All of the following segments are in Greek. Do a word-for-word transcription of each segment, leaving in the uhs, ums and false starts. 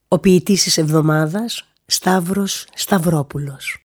Ο ποιητής της εβδομάδας, Σταύρος Σταυρόπουλος.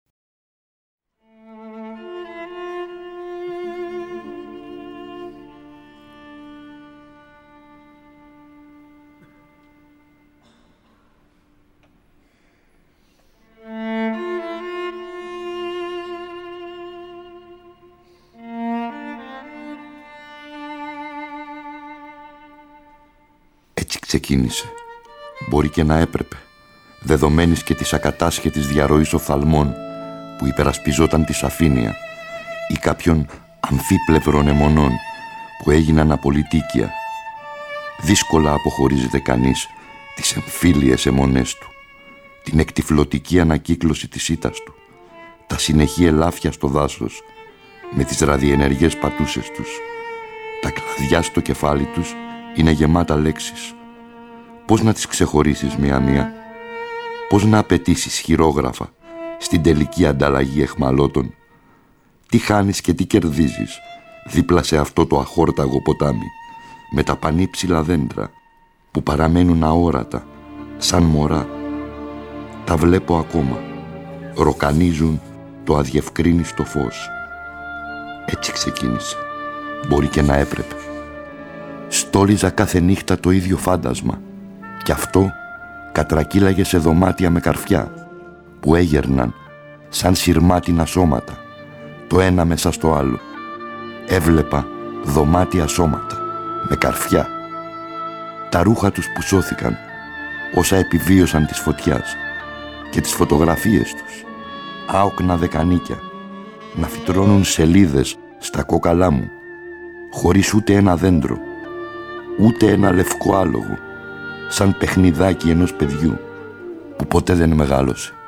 Έτσι ξεκίνησε. Μπορεί και να έπρεπε, δεδομένης και της ακατάσχετης διαρροής οφθαλμών που υπερασπιζόταν τη σαφήνεια ή κάποιων αμφίπλευρων αιμονών που έγιναν απολυτίκια. Δύσκολα αποχωρίζεται κανείς τις εμφύλιες αιμονές του, την εκτυφλωτική ανακύκλωση της ήττας του, τα συνεχή ελάφια στο δάσος με τις ραδιενεργές πατούσες τους. Τα κλαδιά στο κεφάλι τους είναι γεμάτα λέξεις. Πώς να τις ξεχωρίσεις μία-μία, πώς να απαιτήσεις χειρόγραφα στην τελική ανταλλαγή εχμαλώτων. Τι χάνεις και τι κερδίζεις δίπλα σε αυτό το αχόρταγο ποτάμι με τα πανύψηλα δέντρα που παραμένουν αόρατα σαν μωρά. Τα βλέπω ακόμα, ροκανίζουν το αδιευκρίνιστο φως. Έτσι ξεκίνησε. Μπορεί και να έπρεπε. Στόλιζα κάθε νύχτα το ίδιο φάντασμα κι αυτό κατρακύλαγε σε δωμάτια με καρφιά που έγερναν σαν σειρμάτινα σώματα το ένα μέσα στο άλλο. Έβλεπα δωμάτια σώματα με καρφιά, τα ρούχα τους που σώθηκαν, όσα επιβίωσαν της φωτιάς και τις φωτογραφίες τους, άοκνα δεκανίκια να φυτρώνουν σελίδες στα κόκαλά μου χωρίς ούτε ένα δέντρο, ούτε ένα λευκό άλογο, σαν παιχνιδάκι ενός παιδιού που ποτέ δεν μεγάλωσε.